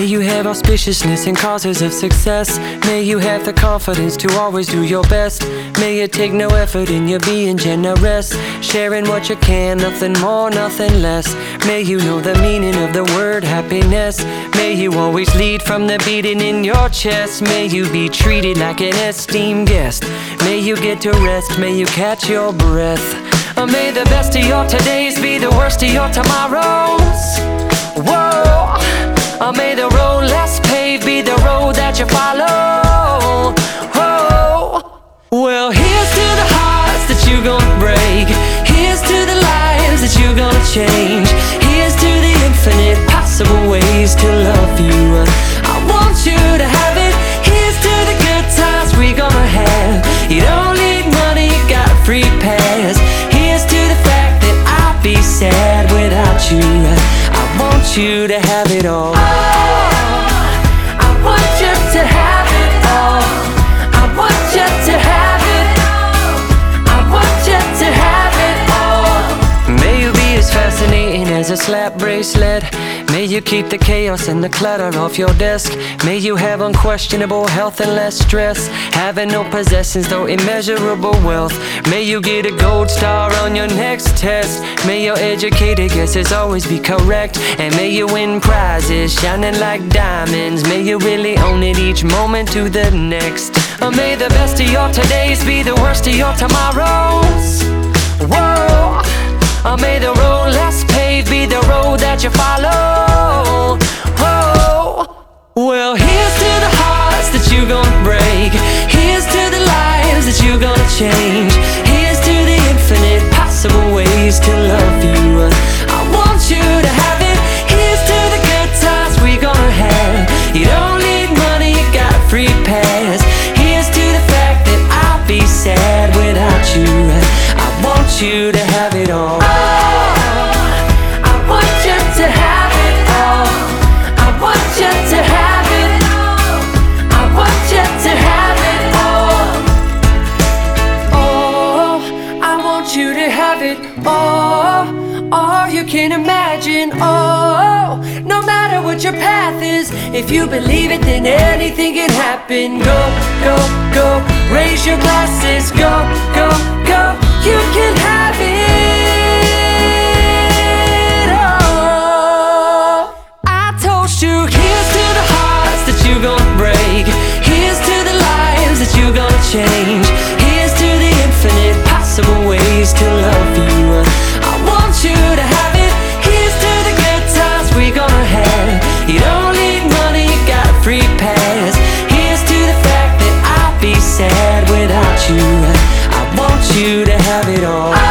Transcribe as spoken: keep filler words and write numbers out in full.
May you have auspiciousness and causes of success. May you have the confidence to always do your best. May you take no effort in your being generous, sharing what you can, nothing more, nothing less. May you know the meaning of the word happiness. May you always lead from the beating in your chest. May you be treated like an esteemed guest. May you get to rest, may you catch your breath. Or may the best of your todays be the worst of your tomorrows. Whoa. Or may the road less paved be the road that you follow. Whoa. Well, here's to the hearts that you're gonna break. Here's to the lives that you're gonna change. Here's to the infinite possible ways to love you. I want you to have it. Here's to the good times we're gonna have. You don't need money, you got a free pass. Here's to the fact that I'll be sad without you. I want you to have it all. I want you to have it all. I want you to have it. I want you to have it all. May you be as fascinating as a slap bracelet. May you keep the chaos and the clutter off your desk. May you have unquestionable health and less stress. Having no possessions though immeasurable wealth. May you get a gold star on your next test. May your educated guesses always be correct. And may you win prizes shining like diamonds. May you really own it each moment to the next. Or may the best of your todays be the worst of your tomorrows. Whoa. Or may the road less paved be the road that you follow. Whoa. Well, here's to the hearts that you're gonna break. Here's to the lives that you're gonna change. Here's to the infinite possible ways to love you. I want you to have it. Here's to the good times we're gonna have. You don't need money, you got a free pass. Here's to the fact that I'll be sad without you. I want you to have it all. You to have it all, all you can imagine. Oh, no matter what your path is, if you believe it, then anything can happen. Go, go, go, raise your glasses. Go, go, go, you can have it all. I told you, here's to the hearts that you're gonna break. Here's to the lives that you're gonna change. Here's to the infinite possible ways to love you. I want you to have it. Here's to the good times we're gonna have. You don't need money, you got a free pass. Here's to the fact that I'll be sad without you. I want you to have it all.